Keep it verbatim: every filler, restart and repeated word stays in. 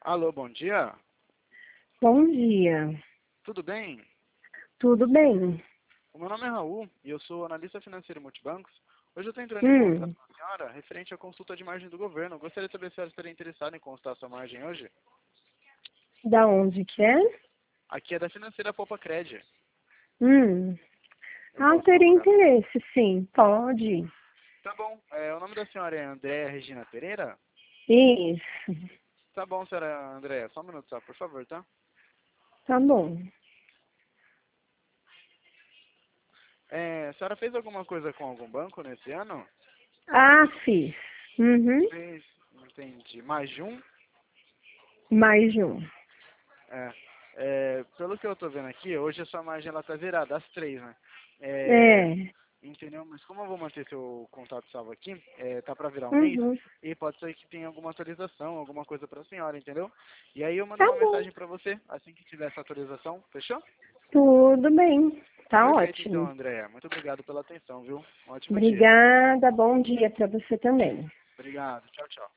Alô, bom dia. Bom dia. Tudo bem? Tudo bem? O meu nome é Raul e eu sou analista financeiro multibancos. Hoje eu estou entrando em contato Hum, com a senhora referente à consulta de margem do governo. Gostaria de saber se a senhora estaria interessada em consultar a sua margem hoje. da onde que é? Aqui é da financeira Poupa Cred. Hum. Eu Ah, posso teria colocar. interesse, sim. Pode. Tá bom. É, o nome da senhora é Andréa Regina Pereira? Isso. Tá bom, senhora Andréa. Só um minuto só, por favor, tá? Tá bom. É, a senhora fez alguma coisa com algum banco nesse ano? Ah, fiz. Uhum. Fez. Entendi. Mais de um? Mais de um. É, é, pelo que eu tô vendo aqui, hoje a sua margem ela tá zerada, às três, né? É, É. entendeu? Mas como eu vou manter seu contato salvo aqui, é, tá pra virar um mês, Uhum. e pode ser que tenha alguma atualização, alguma coisa pra senhora, entendeu? E aí eu mando Tá uma bom. mensagem pra você, assim que tiver essa atualização, fechou? Tudo bem. Tá Perfeito então, ótimo. Andréa. Muito obrigado pela atenção, viu? Um ótimo dia. Obrigada. Bom dia para você também. Obrigado. Tchau, tchau.